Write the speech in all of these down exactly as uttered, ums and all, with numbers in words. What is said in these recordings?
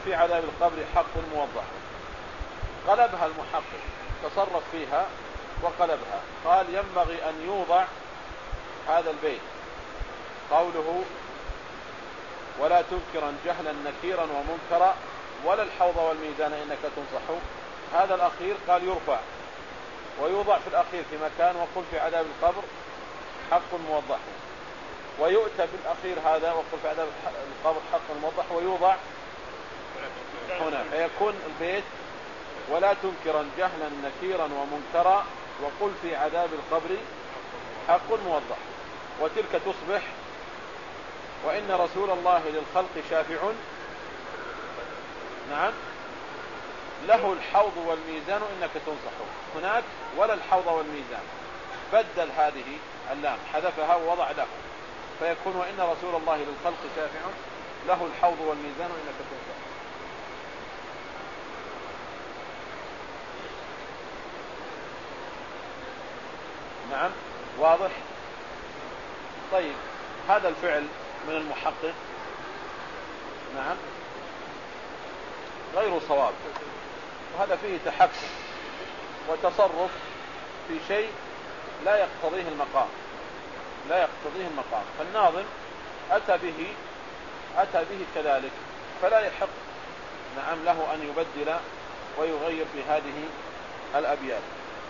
في عذاب القبر حق موضح. قلبها المحقق، تصرف فيها وقلبها، قال ينبغي أن يوضع هذا البيت قوله ولا تنكرا جهلا نكيرا ومنكرا ولا الحوض والميزان إنك تنصح. هذا الأخير قال يرفع ويوضع في الأخير في مكان وقل في عذاب القبر حق موضح، ويؤتى بالأخير هذا وقل في عذاب القبر حق موضح ويوضع هنا، فيكون البيت ولا تنكرا جهلا نكيرا ومنكرا وقل في عذاب القبر حق موضح. وتلك تصبح وإن رسول الله للخلق شافع نعم له الحوض والميزان إنك تنصح. هناك ولا الحوض والميزان، بدل هذه اللام حذفها ووضع له، فيكون وإن رسول الله للخلق شافع له الحوض والميزان إنك تنصح. نعم واضح. طيب هذا الفعل من المحقق نعم غير صواب، وهذا فيه تحكم وتصرف في شيء لا يقتضيه المقام لا يقتضيه المقام فالناظم أتى به أتى به كذلك، فلا يحق نعم له أن يبدل ويغير في هذه الأبيات،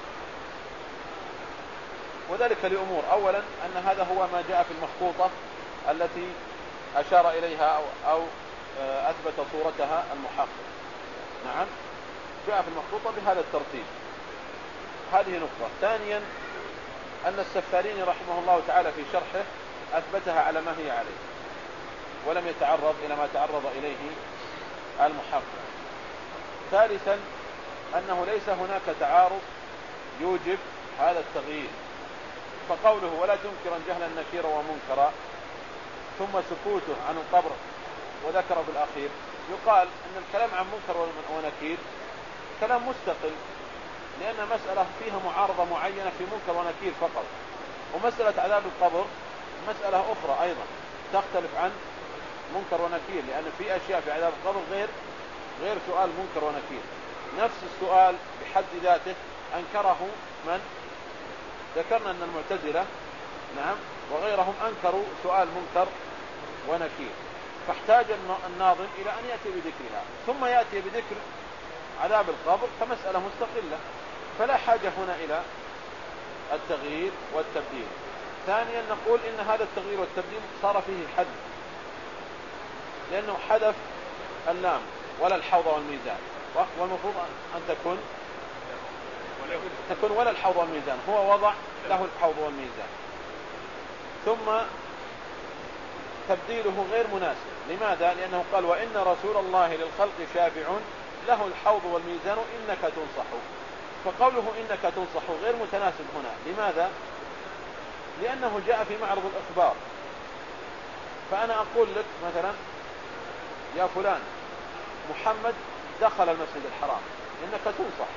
وذلك لأمور. أولا أن هذا هو ما جاء في المخطوطة التي أشار إليها أو, أو أثبت صورتها المحقق. نعم جاء في المخطوطة بهذا الترتيب، هذه نقطة. ثانيا أن السفاريني رحمه الله تعالى في شرحه أثبتها على ما هي عليه ولم يتعرض إلى ما تعرض إليه المحقق. ثالثا أنه ليس هناك تعارض يوجب هذا التغيير، فقوله ولا تنكرا جهلا نكيرا ومنكرا ثم سكوته عن القبر وذكر بالأخير، يقال أن الكلام عن منكر ونكير كلام مستقل، لأن مسألة فيها معارضة معينة في منكر ونكير فقط، ومسألة عذاب القبر مسألة أخرى أيضا تختلف عن منكر ونكير، لأن في أشياء في عذاب القبر غير غير سؤال منكر ونكير. نفس السؤال بحد ذاته أنكره من؟ ذكرنا أن المعتزلة نعم وغيرهم أنكروا سؤال منكر ونكير، فاحتاج الناظم إلى أن يأتي بذكرها ثم يأتي بذكر عذاب القبر كمسألة مستقلة، فلا حاجة هنا إلى التغيير والتبديل. ثانيا نقول إن هذا التغيير والتبديل صار فيه حد، لأنه حذف اللام ولا الحوض والميزان، والمفروض أن تكون تكون ولا الحوض والميزان، هو وضع له الحوض والميزان، ثم تبديله غير مناسب. لماذا؟ لأنه قال وإن رسول الله للخلق شافع له الحوض والميزان إنك تنصح، فقوله إنك تنصح غير متناسب هنا. لماذا؟ لأنه جاء في معرض الإخبار، فأنا أقول لك مثلا يا فلان محمد دخل المسجد الحرام إنك تنصح،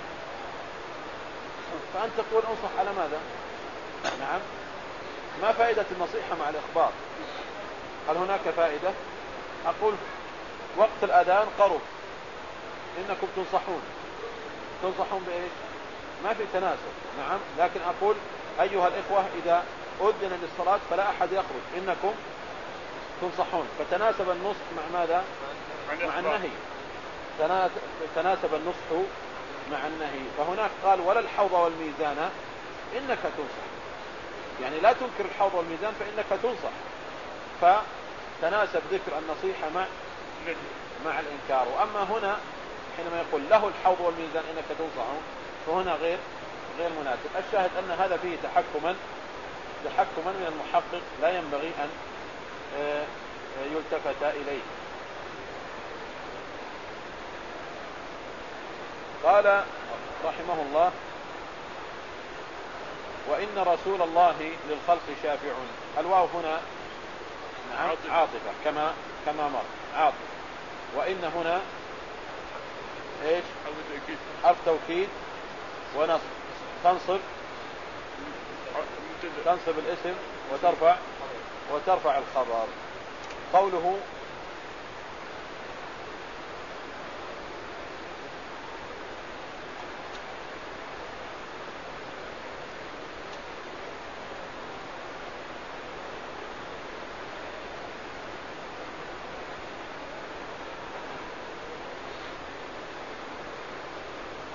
فأنت تقول انصح على ماذا؟ نعم ما فائدة النصيحة مع الإخبار؟ هل هناك فائدة؟ أقول وقت الأذان قرب إنكم تنصحون، تنصحون بإيش؟ ما في تناسب. نعم لكن أقول أيها الإخوة إذا أذن للصلاة فلا أحد يخرج إنكم تنصحون، فتناسب النصح مع ماذا؟ مع النهي، تناسب النصح مع النهي. فهناك قال ولا الحوض والميزان إنك تنصح، يعني لا تنكر الحوض والميزان فإنك تنصح، فتناسب ذكر النصيحة مع مع الإنكار. وأما هنا حينما يقول له الحوض والميزان إنك تنصح فهنا غير غير مناسب. الشاهد أن هذا فيه تحكما تحكما من المحقق لا ينبغي أن يلتفت إليه. قال رحمه الله وإن رسول الله للخلق شافع. الواو هنا نعم عاطفة كما كما مر عاطفة، وإن هنا إيش؟ حرف توكيد ونصب، تنصب تنصب الاسم وترفع وترفع الخبر. قوله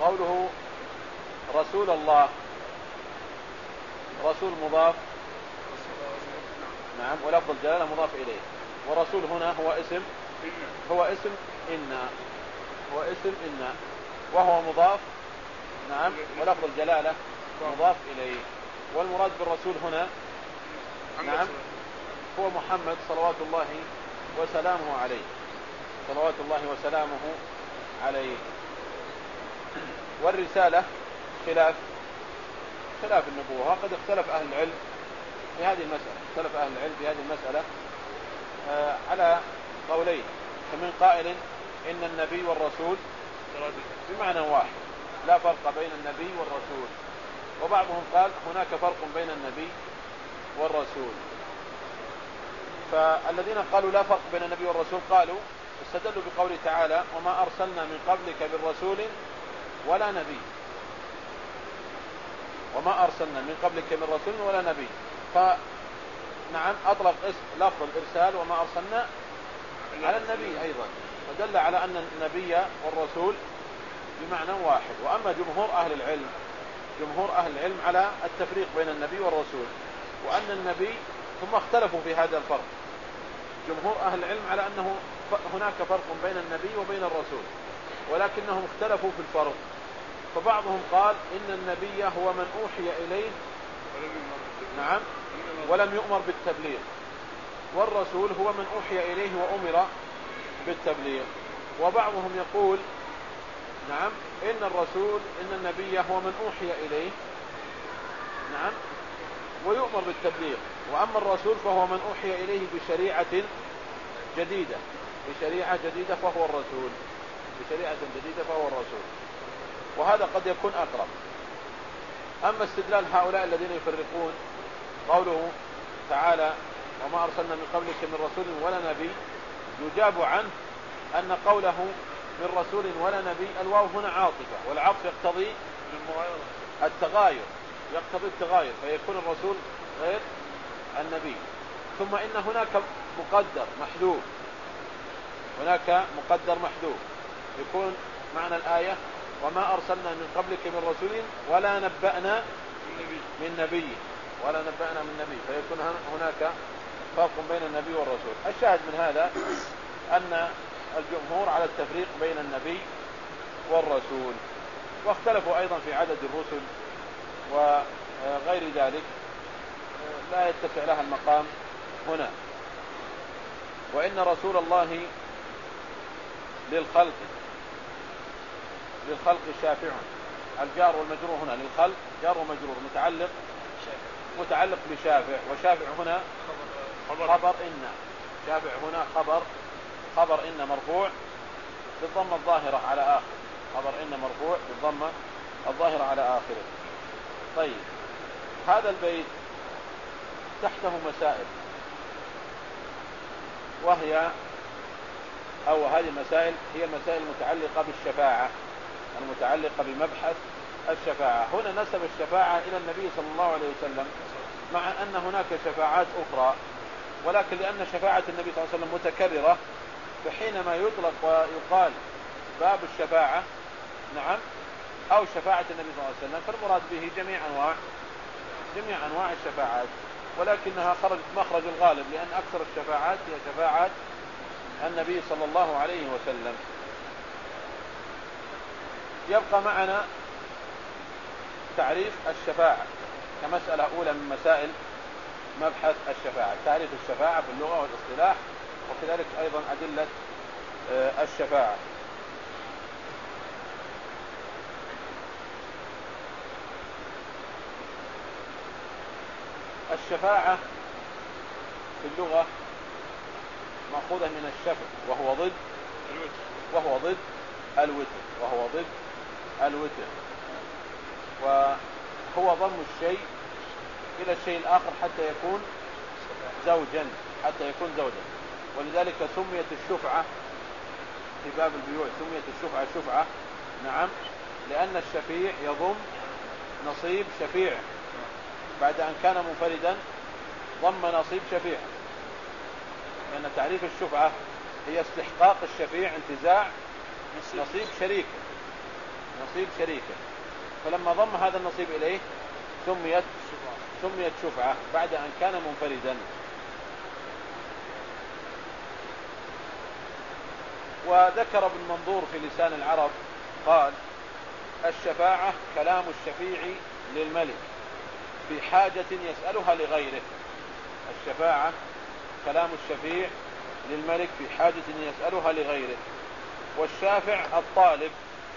قوله رسول الله، رسول مضاف، نعم، ولفظ الجلالة مضاف إليه، ورسول هنا هو اسم هو اسم إنا هو اسم إنا وهو مضاف، نعم، ولفظ الجلالة مضاف إليه. والمراد بالرسول هنا، نعم، هو محمد صلوات الله وسلامه عليه صلوات الله وسلامه عليه. والرسالة خلاف خلاف النبوة، وقد اختلف أهل العلم في هذه المسألة اختلف أهل العلم في هذه المسألة آه على قولين، فمن قائل إن النبي والرسول بمعنى واحد لا فرق بين النبي والرسول، وبعضهم قال هناك فرق بين النبي والرسول. فالذين قالوا لا فرق بين النبي والرسول قالوا استدلوا بقوله تعالى وما أرسلنا من قبلك من رسول ولا نبي، وما أرسلنا من قبلك من رسول ولا نبي، فنعم أطلق اسم لفظ الإرسال وما أرسلنا على النبي أيضا، ودل على أن النبي والرسول بمعنى واحد. وأما جمهور أهل العلم جمهور أهل العلم على التفريق بين النبي والرسول، وأن النبي ثم اختلفوا في هذا الفرق. جمهور أهل العلم على أنه هناك فرق بين النبي وبين الرسول، ولكنهم اختلفوا في الفرق. فبعضهم قال إن النبي هو من أوحي إليه، نعم، ولم يؤمر بالتبليغ، والرسول هو من أوحي إليه وأمر بالتبليغ. وبعضهم يقول نعم إن الرسول إن النبي هو من أوحي إليه، نعم، ويؤمر بالتبليغ، وأما الرسول فهو من أوحي إليه بشريعة جديدة بشريعة جديدة فهو الرسول بشريعة جديدة فهو الرسول وهذا قد يكون أقرب. أما استدلال هؤلاء الذين يفرقون قوله تعالى وما أرسلنا من قبلك من رسول ولا نبي، يجاب عنه أن قوله من رسول ولا نبي الواو هنا عاطفة، والعطف يقتضي التغاير يقتضي التغاير فيكون الرسول غير النبي. ثم إن هناك مقدر محذوف هناك مقدر محذوف يكون معنى الآية وما أرسلنا من قبلك من رسول ولا نبأنا من نبي ولا نبأنا من نبي، فيكون هناك فرق بين النبي والرسول. الشاهد من هذا أن الجمهور على التفريق بين النبي والرسول، واختلفوا أيضا في عدد الرسل وغير ذلك لا يتسع لها المقام هنا. وإن رسول الله للخلق للخلق شافع، الجار والمجرور هنا للخلق جار ومجرور متعلق متعلق بشافع، وشافع هنا خبر إن شافع هنا خبر خبر إن مرفوع بالضمة الظاهرة على آخر خبر إن مرفوع بالضمة الظاهرة على آخره. طيب هذا البيت تحته مسائل، وهي أو هذه المسائل هي المسائل المتعلقة بالشفاعة المتعلقة بمبحث الشفاعة. هنا نسب الشفاعة إلى النبي صلى الله عليه وسلم، مع أن هناك شفاعات أخرى، ولكن لأن شفاعة النبي صلى الله عليه وسلم متكررة، فحينما يطلق ويقال باب الشفاعة نعم أو شفاعة النبي صلى الله عليه وسلم فالمراد به جميع أنواع جميع أنواع الشفاعات، ولكنها خرجت مخرج الغالب، لأن أكثر الشفاعات هي شفاعات النبي صلى الله عليه وسلم. يبقى معنا تعريف الشفاعة كمسألة أولى من مسائل مبحث الشفاعة، تعريف الشفاعة في اللغة والاصطلاح، وكذلك أيضا أدلة الشفاعة. الشفاعة في اللغة مأخوذة من الشفع وهو ضد وهو ضد الوتر وهو ضد الوتر وهو ضم الشيء إلى الشيء الآخر حتى يكون زوجا حتى يكون زوجا ولذلك سميت الشفعة في باب البيوع سميت الشفعة شفعة نعم، لأن الشفيع يضم نصيب شفيع بعد أن كان منفردا ضم نصيب شفيع، لأن تعريف الشفعة هي استحقاق الشفيع انتزاع نصيب شريك النصيب شريكا، فلما ضم هذا النصيب إليه سميت سميت شفعة بعد أن كان منفردا. وذكر ابن منظور في لسان العرب قال: الشفاعة كلام الشفيع للملك في حاجة يسألها لغيره. الشفاعة كلام الشفيع للملك في حاجة يسألها لغيره، والشافع الطالب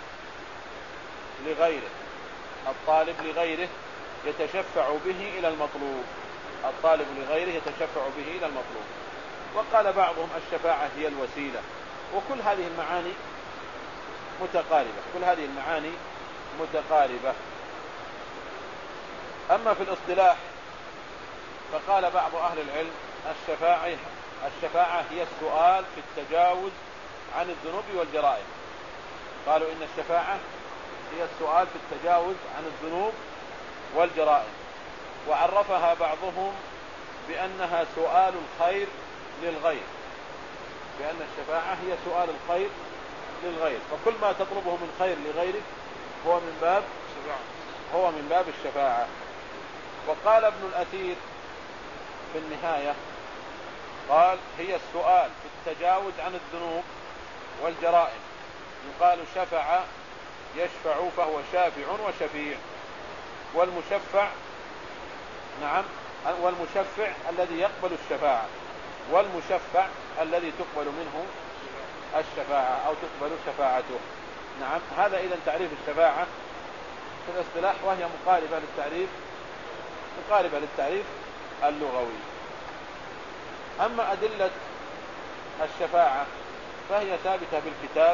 لغيره، الطالب لغيره يتشفع به إلى المطلوب، الطالب لغيره يتشفع به إلى المطلوب. وقال بعضهم الشفاعة هي الوسيلة. وكل هذه المعاني متقاربة، كل هذه المعاني متقاربة. أما في الاصطلاح فقال بعض أهل العلم: الشفاعة الشفاعة هي السؤال في التجاوز عن الذنوب والجرائم. قالوا إن الشفاعة هي السؤال في التجاوز عن الذنوب والجرائم، وعرفها بعضهم بأنها سؤال الخير للغير، بأن الشفاعة هي سؤال الخير للغير، فكل ما تطلبه من خير لغيرك هو من باب هو من باب الشفاعة. وقال ابن الأثير في النهاية قال: هي السؤال في التجاوز عن الذنوب والجرائم. يقال شفع يشفع فهو شافع وشفيع، والمشفع نعم والمشفع الذي يقبل الشفاعة، والمشفع الذي تقبل منه الشفاعة أو تقبل شفاعته. نعم، هذا إذن تعريف الشفاعة في الاصطلاح، وهي مقاربة للتعريف مقاربة للتعريف اللغوي. أما أدلة الشفاعة فهي ثابتة بالكتاب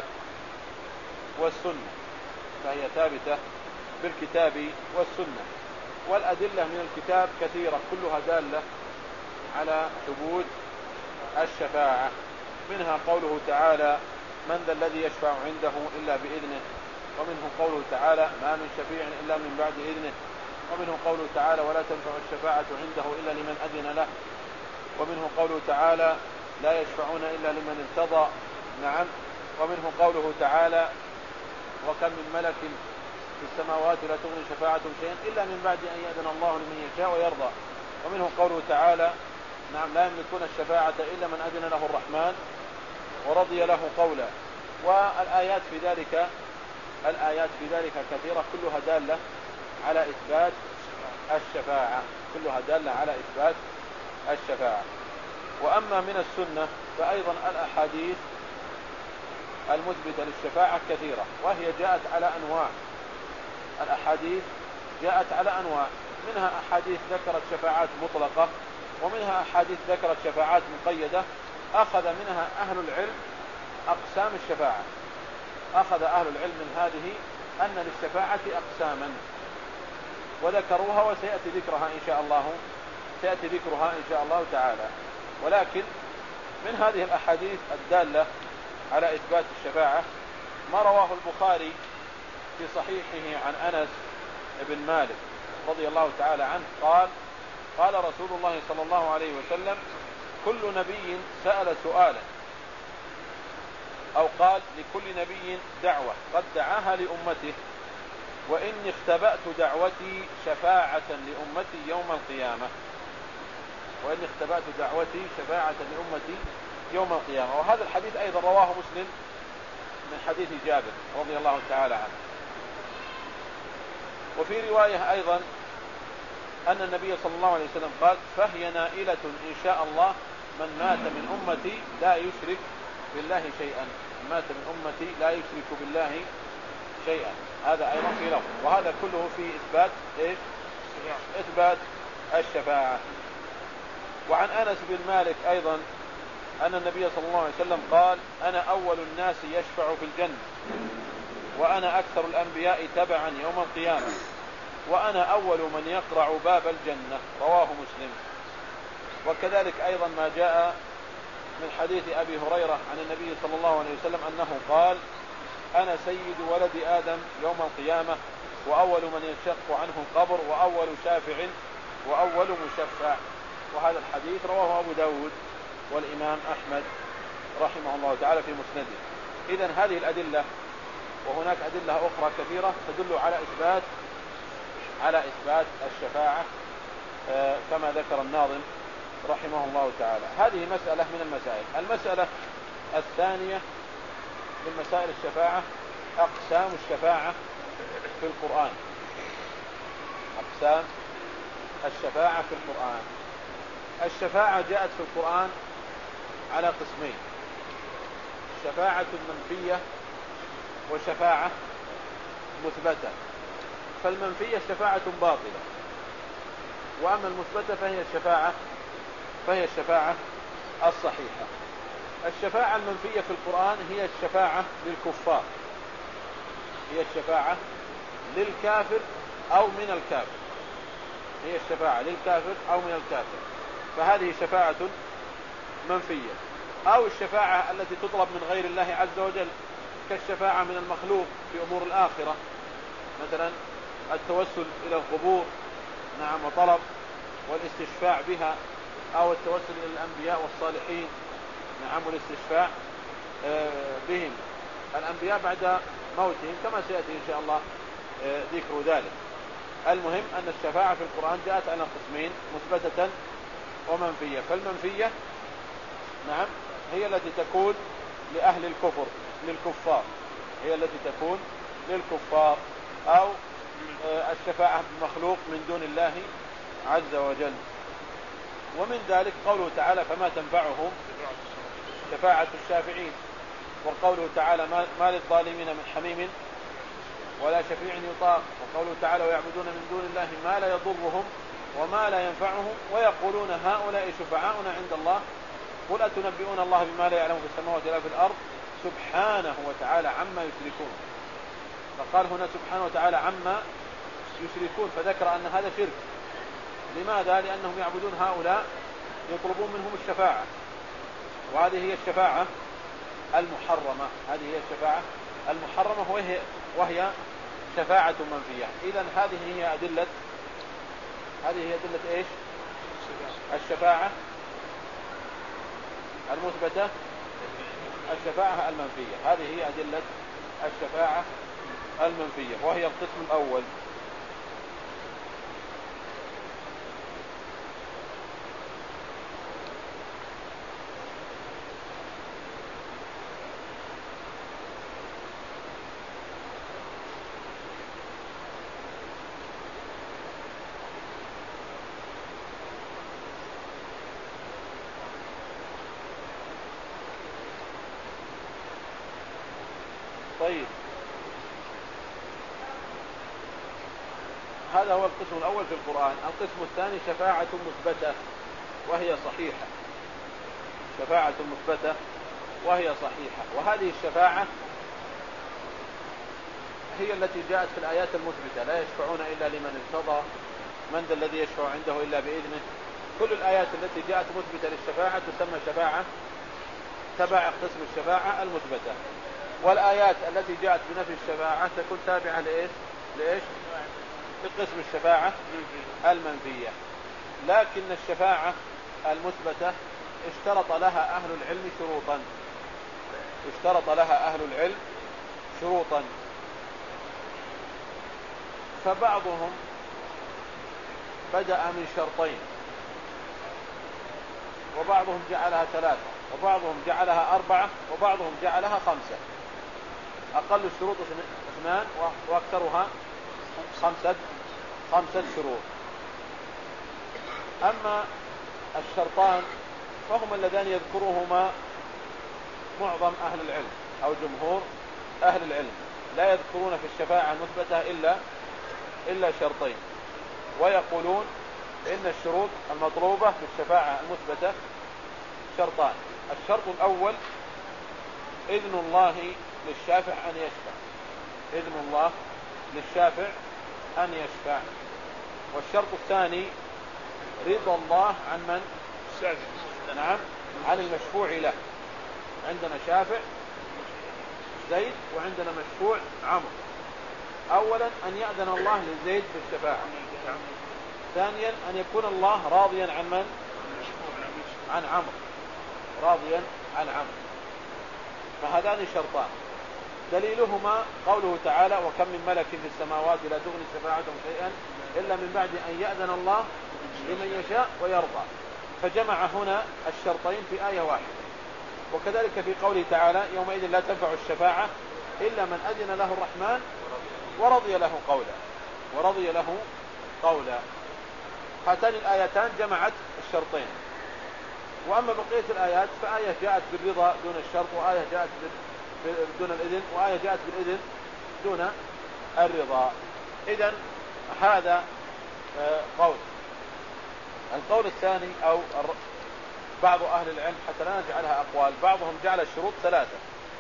والسنة، فهي ثابتة بالكتاب والسنة. والأدلة من الكتاب كثيرة كلها دالة على ثبوت الشفاعة، منها قوله تعالى: من ذا الذي يشفع عنده إلا بإذنه، ومنه قوله تعالى: ما من شفيع إلا من بعد إذنه، ومنه قوله تعالى: ولا تنفع الشفاعة عنده إلا لمن أذن له، ومنه قوله تعالى: لا يشفعون إلا لمن ارتضى. نعم، ومنه قوله تعالى: وكم من ملك في السماوات لا تغني شفاعتهم شيئا إلا من بعد أن يأذن الله لمن يشاء ويرضى. ومنه قوله تعالى: نعم، لا يملكون الشفاعة إلا من أذن له الرحمن ورضي له قولا. والآيات في ذلك الآيات في ذلك كثيرة كلها دالة على إثبات الشفاعة، كلها دالة على إثبات الشفاعة. وأما من السنة فأيضا الأحاديث المثبتة للشفاعة كثيرة، وهي جاءت على أنواع. الأحاديث جاءت على أنواع، منها أحاديث ذكرت شفاعات مطلقة، ومنها أحاديث ذكرت شفاعات مقيدة. أخذ منها أهل العلم أقسام الشفاعة، أخذ أهل العلم من هذه أن للشفاعة أقساما وذكروها، وسيأتي ذكرها إن شاء الله سيأتي ذكرها إن شاء الله تعالى. ولكن من هذه الأحاديث الدالة على إثبات الشفاعة ما رواه البخاري في صحيحه عن أنس بن مالك رضي الله تعالى عنه قال: قال رسول الله صلى الله عليه وسلم: كل نبي سأل سؤالا، أو قال: لكل نبي دعوة قد دعاها لأمته، وإني اختبأت دعوتي شفاعة لأمتي يوم القيامة، وإني اختبأت دعوتي شفاعة لأمتي يوم القيامة. وهذا الحديث أيضا رواه مسلم من حديث جابر رضي الله تعالى عنه. وفي رواية أيضا أن النبي صلى الله عليه وسلم قال: فهي نائلة إن شاء الله من مات من أمتي لا يشرك بالله شيئا، من مات من أمتي لا يشرك بالله شيئا. هذا أيضا في لفظ، وهذا كله في إثبات إيش؟ إثبات الشفاعة. وعن أنس بن مالك أيضا أن النبي صلى الله عليه وسلم قال: أنا أول الناس يشفع في الجنة، وأنا أكثر الأنبياء تبعا يوم القيامة، وأنا أول من يقرع باب الجنة. رواه مسلم. وكذلك أيضا ما جاء من حديث أبي هريرة عن النبي صلى الله عليه وسلم أنه قال: أنا سيد ولد آدم يوم القيامة، وأول من ينشق عنه القبر، وأول شافع، وأول مشفع. وهذا الحديث رواه أبو داود والإمام أحمد رحمه الله تعالى في مسنده. إذن هذه الأدلة وهناك أدلة أخرى كثيرة تدل على إثبات على إثبات الشفاعة كما ذكر الناظم رحمه الله تعالى. هذه مسألة من المسائل. المسألة الثانية من مسائل الشفاعة أقسام الشفاعة في القرآن. أقسام الشفاعة في القرآن. الشفاعة جاءت في القرآن على قسمين: شفاعة منفية وشفاعة مثبتة. فالمنفية شفاعة باطلة، وأما المثبتة فهي الشفاعة فهي الشفاعة الصحيحة. الشفاعة المنفية في القرآن هي الشفاعة للكفار، هي الشفاعة للكافر أو من الكافر، هي الشفاعة للكافر أو من الكافر، فهذه شفاعة منفية. أو الشفاعة التي تطلب من غير الله عز وجل كالشفاعة من المخلوق في أمور الآخرة، مثلا التوسل إلى القبور، نعم، وطلب والاستشفاع بها، أو التوسل إلى الأنبياء والصالحين، نعم، والاستشفاع بهم الأنبياء بعد موتهم كما سيأتي إن شاء الله ذكر ذلك. المهم أن الشفاعة في القرآن جاءت على قسمين: مثبتة ومنفية. فالمنفية نعم هي التي تكون لأهل الكفر، للكفار، هي التي تكون للكفار، أو الشفاعة بمخلوق من دون الله عز وجل. ومن ذلك قوله تعالى: فما تنفعهم شفاعة الشافعين. وقوله تعالى: ما للظالمين من حميم ولا شفيع يطاع. وقوله تعالى: ويعبدون من دون الله ما لا يضرهم وما لا ينفعهم ويقولون هؤلاء شفعاؤنا عند الله قل أتنبئون الله بما لا يعلم في السماوات ولا في الأرض سبحانه وتعالى عما يشركون. فقال هنا سبحانه وتعالى عما يشركون، فذكر أن هذا شرك. لماذا؟ لأنهم يعبدون هؤلاء يطلبون منهم الشفاعة، وهذه هي الشفاعة المحرمة، هذه هي الشفاعة المحرمة وهي, وهي شفاعة منفية. إذن هذه هي أدلة هذه هي أدلة إيش؟ الشفاعة المثبتة، الشفاعة المنفية. هذه هي أدلة الشفاعة المنفية، وهي القسم الأول. طيب، هذا هو القسم الأول في القرآن. القسم الثاني شفاعة مثبتة وهي صحيحة، شفاعة مثبتة وهي صحيحة. وهذه الشفاعة هي التي جاءت في الآيات المثبتة: لا يشفعون إلا لمن ارتضى، من ذا الذي يشفع عنده إلا بإذنه. كل الآيات التي جاءت مثبتة للشفاعة تسمى شفاعة تبع قسم الشفاعة المثبتة. والآيات التي جاءت بنفي الشفاعة تكون تابعة لإيش؟ لإيش؟ لقسم الشفاعة المنفية. لكن الشفاعة المثبتة اشترط لها أهل العلم شروطا، اشترط لها أهل العلم شروطا. فبعضهم بدأ من شرطين، وبعضهم جعلها ثلاثة، وبعضهم جعلها أربعة، وبعضهم جعلها خمسة. أقل الشروط اثنان وأكثرها خمسة خمسة شروط. أما الشرطان فهم اللذان يذكرهما معظم أهل العلم أو جمهور أهل العلم، لا يذكرون في الشفاعة المثبتة إلا إلا شرطين، ويقولون إن الشروط المطلوبة في الشفاعة المثبتة شرطان. الشرط الأول إذن الله للشافع أن يشفع، إذن الله للشافع أن يشفع. والشرط الثاني رضا الله عن من؟ نعم، عن المشفوع له. عندنا شافع زيد وعندنا مشفوع عمرو. أولا أن يأذن الله لزيد بالشفاعة، ثانيا أن يكون الله راضيا عن من؟ عن عمرو، راضيا عن عمرو. فهذان شرطان. دليلهما قوله تعالى وكم من ملك في السماوات لا تغني شفاعتهم شيئا إلا من بعد أن يأذن الله لمن يشاء ويرضى. فجمع هنا الشرطين في آية واحدة. وكذلك في قوله تعالى يومئذ لا تنفع الشفاعة إلا من أذن له الرحمن ورضي له قولا ورضي له قولا. هاتان الآيتان جمعت الشرطين. وأما بقية الآيات فآية جاءت بالرضا دون الشرط، وآية جاءت دون الإذن، وآية جاءت بالإذن دون الرضا. إذن هذا قول. القول الثاني أو بعض أهل العلم حتى لا نجعلها أقوال، بعضهم جعل الشروط ثلاثة.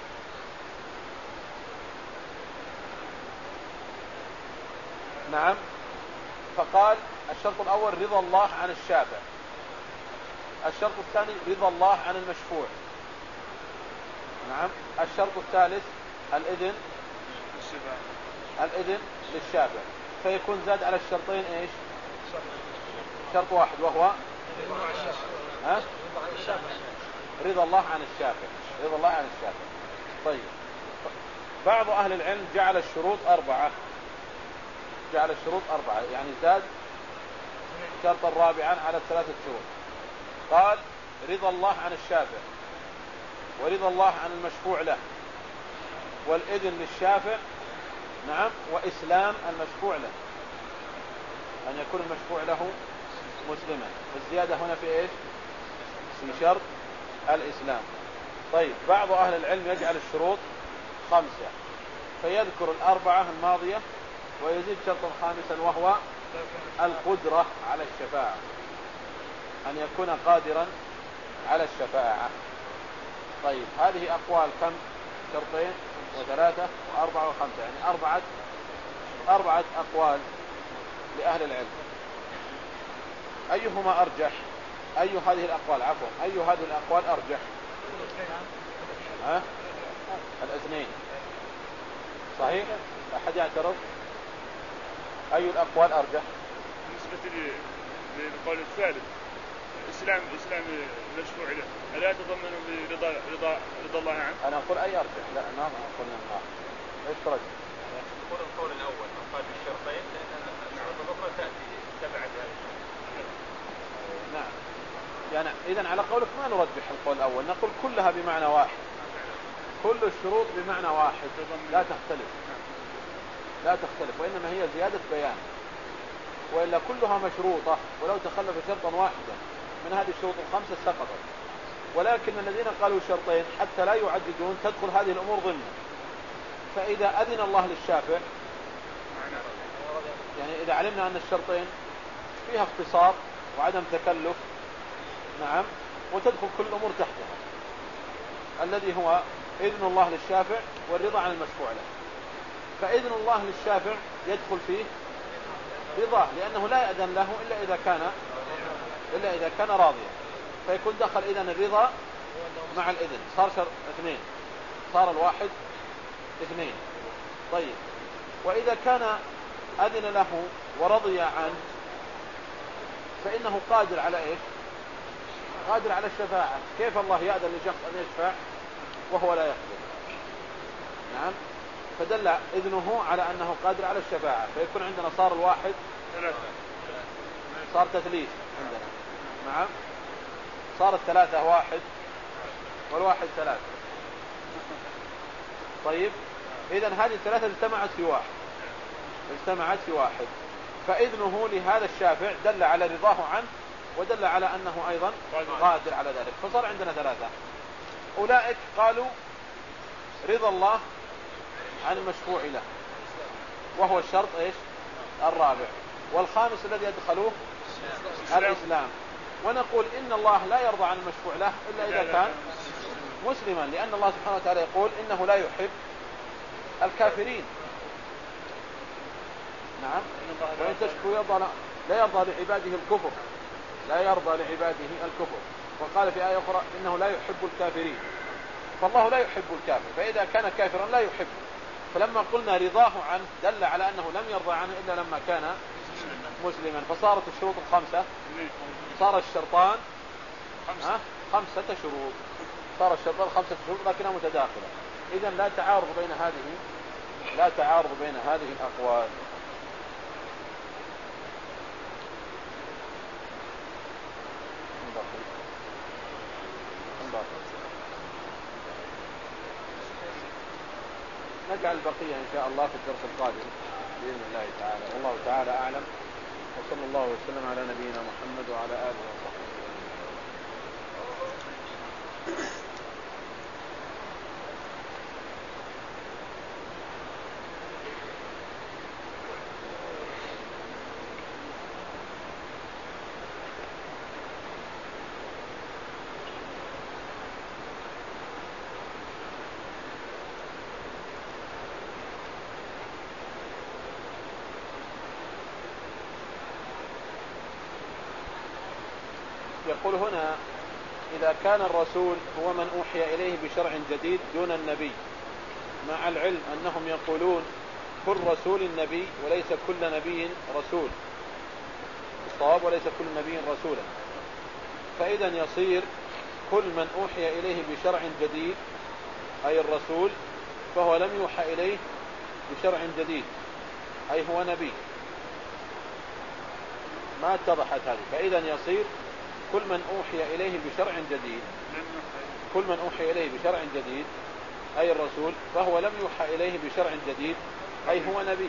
نعم. فقال الشرط الأول رضا الله عن الشافع، الشرط الثاني رضا الله عن المشفوع، نعم، الشرط الثالث الإذن الإذن للشافع. فيكون زاد على الشرطين إيش؟ شرط واحد وهو ها؟ رضا الله عن الشافع، رضا الله عن الشافع. طيب بعض أهل العلم جعل الشروط أربعة، جعل الشروط أربعة يعني زاد شرطا رابعا على الثلاثة شروط. قال رضا الله عن الشافع، ورضا الله عن المشفوع له، والإذن للشافع، نعم، وإسلام المشفوع له، أن يكون المشفوع له مسلما. والزيادة هنا في إيش؟ في شرط الإسلام. طيب بعض أهل العلم يجعل الشروط خمسة، فيذكر الأربعة الماضية ويزيد شرطا خامسا وهو القدرة على الشفاعة، أن يكون قادرا على الشفاعة. طيب هذه أقوال كم؟ شرطين وثلاثة وأربعة وخمسة، يعني أربعة أربعة أقوال لأهل العلم. أيهما أرجح؟ أي هذه الأقوال عفوا أي هذه الأقوال أرجح؟ ها؟ الاثنين صحيح؟ أحد يعترض؟ أي الأقوال أرجح؟ بالنسبة للقول الثالث إسلام إسلام مشفوع له ألا يتضمن برضا رضا رضا الله عنه؟ أنا أقول أي أرجح؟ لا ما أقول نعم. إيش ترجح؟ يقول القول الأول من قال بالشرطين لأن الشروط الأخرى تأتي تبعد هذه. نعم. يعني إذن على قولك ما نرجح القول الأول، نقول كلها بمعنى واحد، كل الشروط بمعنى واحد لا تختلف، لا تختلف، وإنما هي زيادة بيان، وإلا كلها مشروطة، ولو تخلف شرطا واحدا من هذه الشروط الخمسة سقطت. ولكن الذين قالوا شرطين حتى لا يعددون تدخل هذه الأمور ضمن. فإذا أذن الله للشافع، يعني إذا علمنا أن الشرطين فيها اختصار وعدم تكلف، نعم، وتدخل كل الأمور تحتها، الذي هو إذن الله للشافع والرضا عن المشفوع له. فإذن الله للشافع يدخل فيه رضاه، لأنه لا يأذن له إلا إذا كان إلا إذا كان راضيا، فيكون دخل إذن الرضا مع الإذن، صار شر اثنين، صار الواحد اثنين. طيب وإذا كان أذن له ورضي عنه فإنه قادر على إيش؟ قادر على الشفاعة. كيف الله يأذن لشخص أن يشفع وهو لا يقدر؟ نعم. فدل إذنه على أنه قادر على الشفاعة، فيكون عندنا صار الواحد صار تثليث عندنا، نعم، صار الثلاثة واحد والواحد ثلاثة. طيب إذن هذه الثلاثة اجتمعت في واحد، اجتمعت في واحد، فإذنه لهذا الشافع دل على رضاه عنه ودل على أنه أيضا قادر على ذلك، فصار عندنا ثلاثة. أولئك قالوا رضا الله عن المشفوع له وهو الشرط إيش؟ الرابع. والخامس الذي يدخلوه الإسلام. ونقول إن الله لا يرضى عن المشفوع له إلا إذا كان مسلما، لأن الله سبحانه وتعالى يقول إنه لا يحب الكافرين. نعم. وإن تشكروا يرضى لا يرضى لعباده الكفر، لا يرضى لعباده الكفر. وقال في آية أخرى إنه لا يحب الكافرين، فالله لا يحب الكافر، فإذا كان كافرا لا يحبه. فلما قلنا رضاه عنه دل على أنه لم يرضى عنه إلا لما كان مسلما. فصارت الشروط الخمسة، صار الشرطان خمسة, خمسة شروط، صار الشرطان خمسة شروط لكنها متداخلة. إذن لا تعارض بين هذه لا تعارض بين هذه الأقوال. نجعل البقية إن شاء الله في الدرس القادم بإذن الله تعالى. والله تعالى أعلم، وصلى الله وسلم على نبينا محمد وعلى آله وصحبه. يقول هنا: إذا كان الرسول هو من أوحي إليه بشرع جديد دون النبي، مع العلم أنهم يقولون كل رسول نبي وليس كل نبي رسول، الصواب وليس كل نبي رسولا، فإذا يصير كل من أوحي إليه بشرع جديد أي الرسول فهو لم يوحى إليه بشرع جديد أي هو نبي. ما اتضحت هذه. فإذا يصير كل من أوحي إليه بشرع جديد كل من أوحي إليه بشرع جديد أي الرسول فهو لم يوحى إليه بشرع جديد أي هو نبي،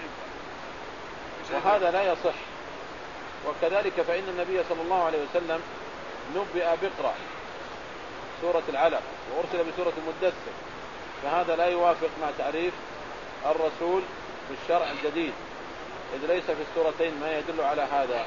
وهذا لا يصح. وكذلك فإن النبي صلى الله عليه وسلم نبئ بقرأ سورة العلق وأرسل بسورة المدثر، فهذا لا يوافق مع تعريف الرسول بالشرع الجديد، إذ ليس في السورتين ما يدل على هذا.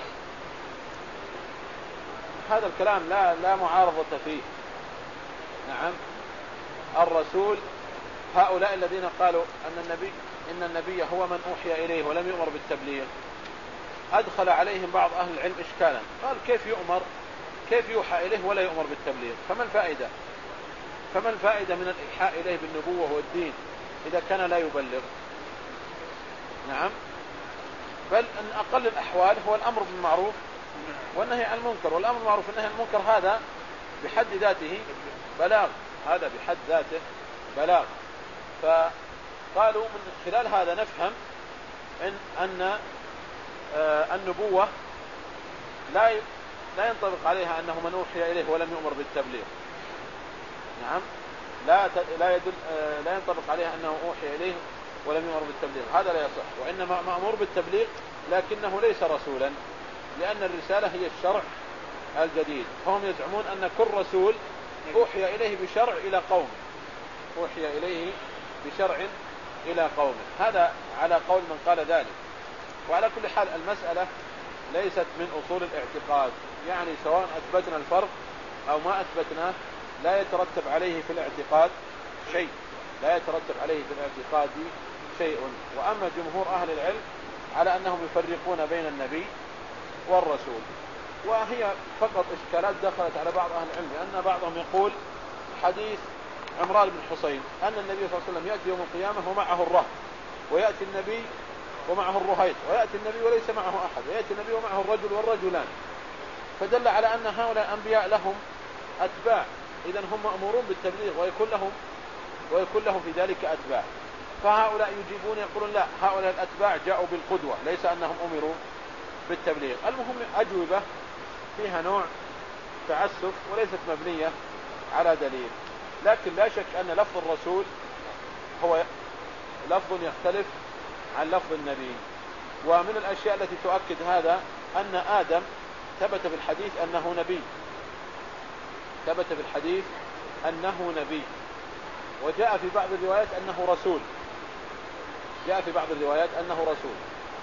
هذا الكلام لا لا معارضة فيه. نعم، الرسول هؤلاء الذين قالوا أن النبي إن النبي هو من أوحي إليه ولم يؤمر بالتبليغ، أدخل عليهم بعض أهل العلم إشكالا، قال كيف يؤمر كيف يوحى إليه ولا يؤمر بالتبليغ؟ فما الفائدة فما الفائدة من الإيحاء إليه بالنبوة والدين إذا كان لا يبلغ؟ نعم، بل أن أقل الأحوال هو الأمر بالمعروف والنهي عن المنكر، والأمر بالمعروف والنهي عن المنكر هذا بحد ذاته بلاغ، هذا بحد ذاته بلاغ. فقالوا من خلال هذا نفهم إن أن النبوة لا لا ينطبق عليها أنه من أوحي إليه ولم يؤمر بالتبليغ. نعم، لا لا يدل لا ينطبق عليها أنه أوحي إليه ولم يؤمر بالتبليغ، هذا لا يصح. وإنما مأمور بالتبليغ لكنه ليس رسولا، لأن الرسالة هي الشرع الجديد. هم يزعمون أن كل رسول أوحي إليه بشرع إلى قوم أوحي إليه بشرع إلى قوم هذا على قول من قال ذلك. وعلى كل حال المسألة ليست من أصول الاعتقاد، يعني سواء أثبتنا الفرق أو ما أثبتناه لا يترتب عليه في الاعتقاد شيء لا يترتب عليه في الاعتقاد شيء. وأما جمهور أهل العلم على أنهم يفرقون بين النبي والرسول، وهي فقط إشكالات دخلت على بعض أهل العلم، لأن بعضهم يقول حديث عمران بن حسين أن النبي صلى الله عليه وسلم يأتي يوم القيامة ومعه الرهط، ويأتي النبي ومعه الرهيط، ويأتي النبي وليس معه أحد، ويأتي النبي ومعه الرجل والرجلان، فدل على أن هؤلاء الأنبياء لهم أتباع، إذن هم مأمورون بالتبليغ ويكون لهم ويكون لهم في ذلك أتباع. فهؤلاء يجيبون يقولون لا، هؤلاء الأتباع جاءوا بالقدوة ليس أنهم أمروا بالتبليغ. المهم أجوبة فيها نوع تعسف وليست مبنية على دليل، لكن لا شك أن لفظ الرسول هو لفظ يختلف عن لفظ النبي. ومن الأشياء التي تؤكد هذا أن آدم ثبت في الحديث أنه نبي ثبت في الحديث أنه نبي وجاء في بعض الروايات أنه رسول جاء في بعض الروايات أنه رسول.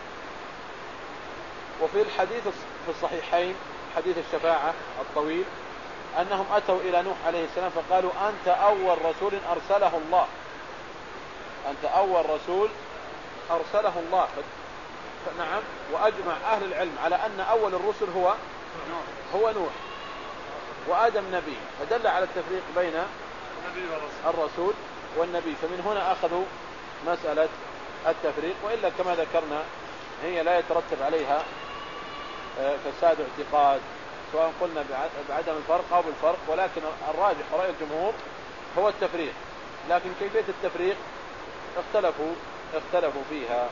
وفي الحديث في الصحيحين حديث الشفاعة الطويل أنهم أتوا إلى نوح عليه السلام فقالوا أنت أول رسول أرسله الله أنت أول رسول أرسله الله. نعم، وأجمع أهل العلم على أن أول الرسل هو هو نوح، وآدم نبي، فدل على التفريق بين الرسول والنبي. فمن هنا أخذوا مسألة التفريق، وإلا كما ذكرنا هي لا يترتب عليها فساد اعتقاد، سواء قلنا بعدم الفرق أو بالفرق، ولكن الراجح رأي الجمهور هو التفريق. لكن كيفية التفريق اختلفوا اختلفوا فيها.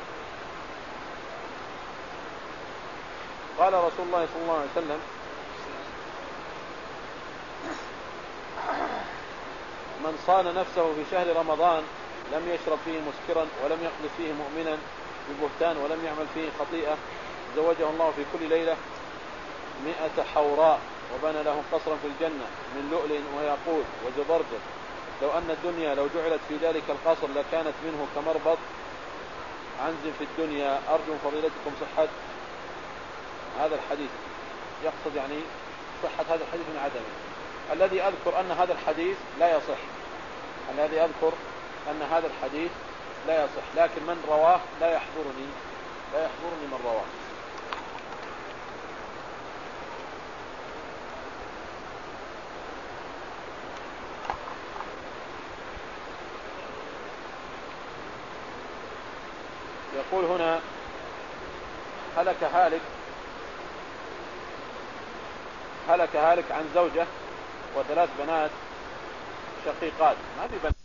قال رسول الله صلى الله عليه وسلم: من صان نفسه في شهر رمضان لم يشرب فيه مسكرا ولم يقذف فيه مؤمنا ببهتان ولم يعمل فيه خطيئة زوجه الله في كل ليلة مئة حوراء وبنى له قصرا في الجنة من لؤلؤ وياقوت وزبرجد لو أن الدنيا لو جعلت في ذلك القصر لكانت منه كمربط عنز في الدنيا. أرجو من فضيلتكم صحة هذا الحديث. يقصد يعني صحة هذا الحديث من عدمه. الذي أذكر أن هذا الحديث لا يصح الذي أذكر أن هذا الحديث لا يصح لكن من رواه لا يحضرني لا يحضرني من رواه. يقول هنا: هلك هالك هلك هالك عن زوجة وثلاث بنات شقيقات. ما في بنات